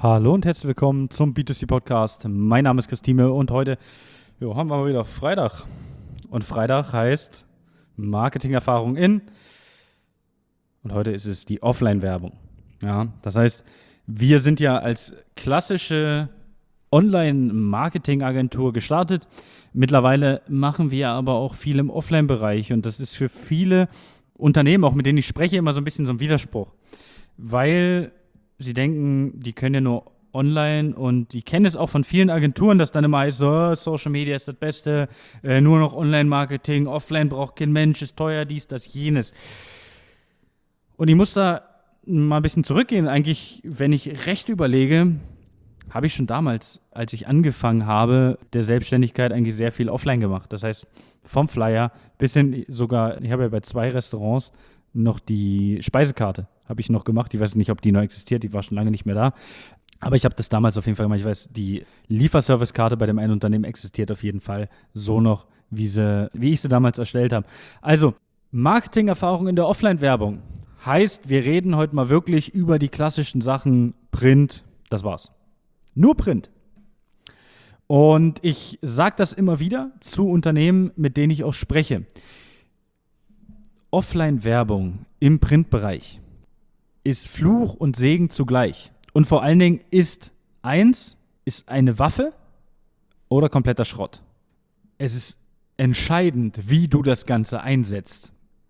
Hallo und herzlich willkommen zum B2C-Podcast. Mein Name ist Christine und heute haben wir mal wieder Freitag. Und Freitag heißt Marketingerfahrung in. Und heute ist es die Offline-Werbung. Ja, das heißt, wir sind ja als klassische Online-Marketing-Agentur gestartet. Mittlerweile machen wir aber auch viel im Offline-Bereich. Und das ist für viele Unternehmen, auch mit denen ich spreche, immer so ein bisschen so ein Widerspruch. Weil sie denken, die können ja nur online und die kennen es auch von vielen Agenturen, dass dann immer heißt, so, Social Media ist das Beste, nur noch Online-Marketing, offline braucht kein Mensch, ist teuer, dies, das, jenes. Und ich muss da mal ein bisschen zurückgehen. Eigentlich, wenn ich recht überlege, habe ich schon damals, als ich angefangen habe, der Selbstständigkeit eigentlich sehr viel offline gemacht. Das heißt, vom Flyer bis hin sogar, ich habe ja bei 2 Restaurants noch die Speisekarte habe ich noch gemacht. Ich weiß nicht, ob die noch existiert, die war schon lange nicht mehr da. Aber ich habe das damals auf jeden Fall gemacht. Ich weiß, die Lieferservice-Karte bei dem einen Unternehmen existiert auf jeden Fall so noch, wie ich sie damals erstellt habe. Also, Marketingerfahrung in der Offline-Werbung heißt, wir reden heute mal wirklich über die klassischen Sachen Print, das war's. Nur Print. Und ich sage das immer wieder zu Unternehmen, mit denen ich auch spreche. Offline-Werbung im Printbereich ist Fluch und Segen zugleich. Und vor allen Dingen ist eine Waffe oder kompletter Schrott. Es ist entscheidend, wie du das Ganze einsetzt.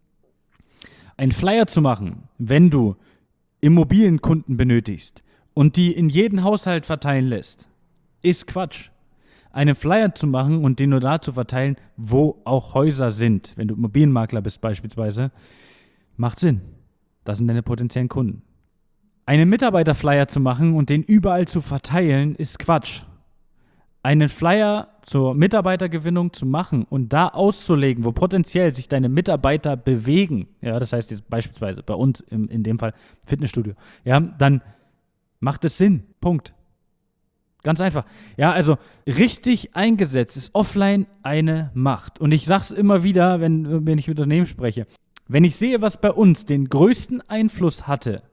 Ein Flyer zu machen, wenn du Immobilienkunden benötigst und die in jeden Haushalt verteilen lässt, ist Quatsch. Einen Flyer zu machen und den nur da zu verteilen, wo auch Häuser sind, wenn du Immobilienmakler bist beispielsweise, macht Sinn. Das sind deine potenziellen Kunden. Einen Mitarbeiterflyer zu machen und den überall zu verteilen, ist Quatsch. Einen Flyer zur Mitarbeitergewinnung zu machen und da auszulegen, wo potenziell sich deine Mitarbeiter bewegen, ja, das heißt jetzt beispielsweise bei uns in dem Fall Fitnessstudio, ja, dann macht es Sinn. Punkt. Ganz einfach. Ja, also richtig eingesetzt ist offline eine Macht. Und ich sage es immer wieder, wenn ich mit Unternehmen spreche. Wenn ich sehe, was bei uns den größten Einfluss hatte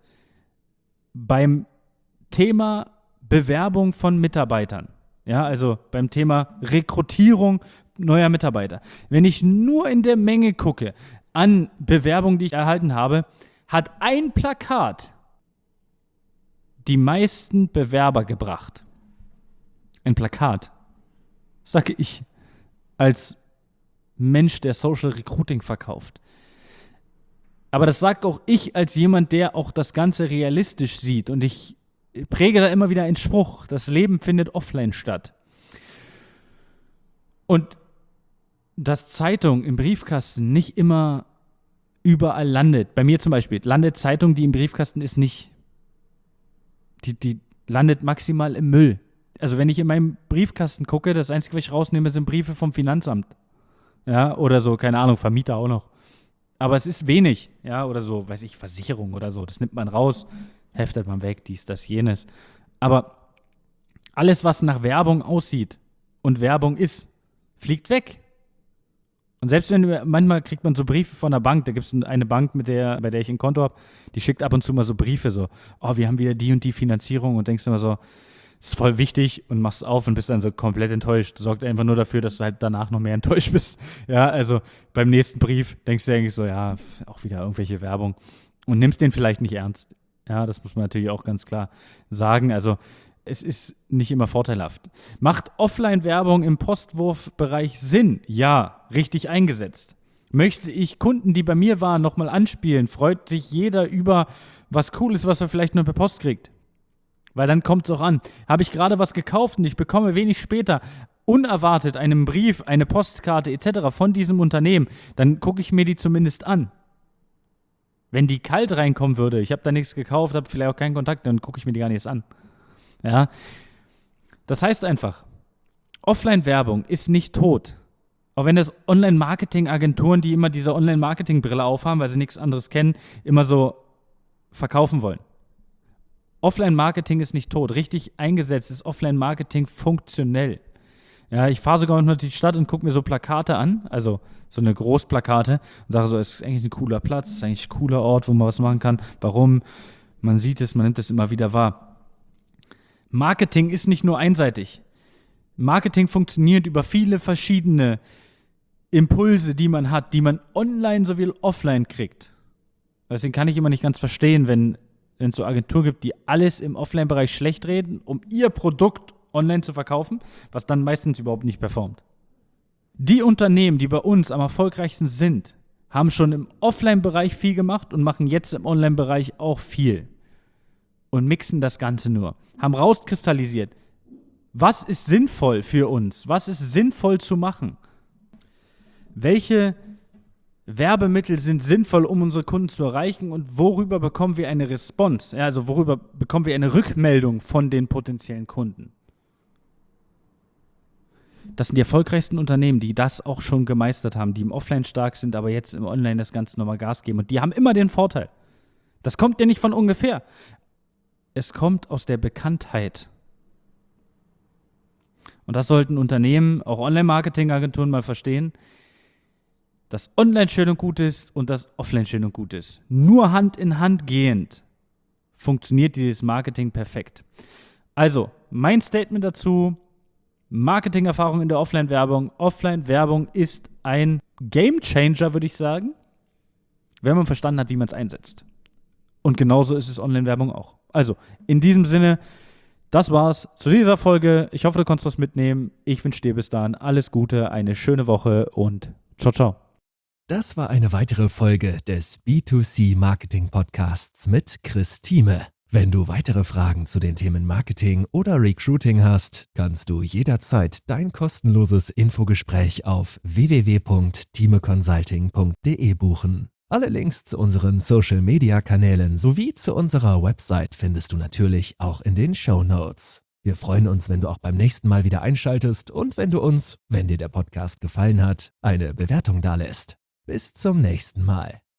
beim Thema Bewerbung von Mitarbeitern, ja, also beim Thema Rekrutierung neuer Mitarbeiter. Wenn ich nur in der Menge gucke an Bewerbungen, die ich erhalten habe, hat ein Plakat die meisten Bewerber gebracht. Ein Plakat, sage ich, als Mensch, der Social Recruiting verkauft. Aber das sagt auch ich als jemand, der auch das Ganze realistisch sieht. Und ich präge da immer wieder einen Spruch, das Leben findet offline statt. Und dass Zeitung im Briefkasten nicht immer überall landet. Bei mir zum Beispiel landet Zeitung, die im Briefkasten ist, nicht. Die landet maximal im Müll. Also wenn ich in meinem Briefkasten gucke, das Einzige, was ich rausnehme, sind Briefe vom Finanzamt. Ja, oder so, keine Ahnung, Vermieter auch noch. Aber es ist wenig, ja, oder so, weiß ich, Versicherung oder so. Das nimmt man raus, heftet man weg, dies, das, jenes. Aber alles, was nach Werbung aussieht und Werbung ist, fliegt weg. Und selbst wenn manchmal kriegt man so Briefe von der Bank, da gibt es eine Bank, bei der ich ein Konto habe, die schickt ab und zu mal so Briefe so, oh, wir haben wieder die und die Finanzierung und denkst immer so, das ist voll wichtig und machst es auf und bist dann so komplett enttäuscht. Das sorgt einfach nur dafür, dass du halt danach noch mehr enttäuscht bist. Ja, also beim nächsten Brief denkst du eigentlich so, ja, auch wieder irgendwelche Werbung und nimmst den vielleicht nicht ernst. Ja, das muss man natürlich auch ganz klar sagen. Also es ist nicht immer vorteilhaft. Macht Offline-Werbung im Postwurfbereich Sinn? Ja, richtig eingesetzt. Möchte ich Kunden, die bei mir waren, nochmal anspielen? Freut sich jeder über was Cooles, was er vielleicht nur per Post kriegt? Weil dann kommt es auch an. Habe ich gerade was gekauft und ich bekomme wenig später unerwartet einen Brief, eine Postkarte etc. von diesem Unternehmen, dann gucke ich mir die zumindest an. Wenn die kalt reinkommen würde, ich habe da nichts gekauft, habe vielleicht auch keinen Kontakt, dann gucke ich mir die gar nicht erst an. Ja? Das heißt einfach, Offline-Werbung ist nicht tot. Auch wenn das Online-Marketing-Agenturen, die immer diese Online-Marketing-Brille aufhaben, weil sie nichts anderes kennen, immer so verkaufen wollen. Offline-Marketing ist nicht tot. Richtig eingesetzt ist Offline-Marketing funktionell. Ja, ich fahre sogar manchmal durch die Stadt und gucke mir so Plakate an, also so eine Großplakate und sage so, es ist eigentlich ein cooler Platz, es ist eigentlich ein cooler Ort, wo man was machen kann. Warum? Man sieht es, man nimmt es immer wieder wahr. Marketing ist nicht nur einseitig. Marketing funktioniert über viele verschiedene Impulse, die man hat, die man online sowie offline kriegt. Deswegen kann ich immer nicht ganz verstehen, wenn es so Agenturen gibt, die alles im Offline-Bereich schlecht reden, um ihr Produkt online zu verkaufen, was dann meistens überhaupt nicht performt. Die Unternehmen, die bei uns am erfolgreichsten sind, haben schon im Offline-Bereich viel gemacht und machen jetzt im Online-Bereich auch viel. Und mixen das Ganze nur. Haben rauskristallisiert, was ist sinnvoll für uns? Was ist sinnvoll zu machen? Welche Werbemittel sind sinnvoll, um unsere Kunden zu erreichen und worüber bekommen wir eine Response? Ja, also worüber bekommen wir eine Rückmeldung von den potenziellen Kunden? Das sind die erfolgreichsten Unternehmen, die das auch schon gemeistert haben, die im Offline stark sind, aber jetzt im Online das Ganze nochmal Gas geben. Und die haben immer den Vorteil. Das kommt ja nicht von ungefähr. Es kommt aus der Bekanntheit. Und das sollten Unternehmen, auch Online-Marketing-Agenturen mal verstehen, dass Online schön und gut ist und das Offline schön und gut ist. Nur Hand in Hand gehend funktioniert dieses Marketing perfekt. Also, mein Statement dazu: Marketingerfahrung in der Offline-Werbung. Offline-Werbung ist ein Game-Changer, würde ich sagen, wenn man verstanden hat, wie man es einsetzt. Und genauso ist es Online-Werbung auch. Also, in diesem Sinne, das war's zu dieser Folge. Ich hoffe, du konntest was mitnehmen. Ich wünsche dir bis dahin alles Gute, eine schöne Woche und ciao, ciao. Das war eine weitere Folge des B2C Marketing Podcasts mit Chris Thieme. Wenn du weitere Fragen zu den Themen Marketing oder Recruiting hast, kannst du jederzeit dein kostenloses Infogespräch auf www.thiemeconsulting.de buchen. Alle Links zu unseren Social-Media-Kanälen sowie zu unserer Website findest du natürlich auch in den Shownotes. Wir freuen uns, wenn du auch beim nächsten Mal wieder einschaltest und wenn du uns, wenn dir der Podcast gefallen hat, eine Bewertung dalässt. Bis zum nächsten Mal.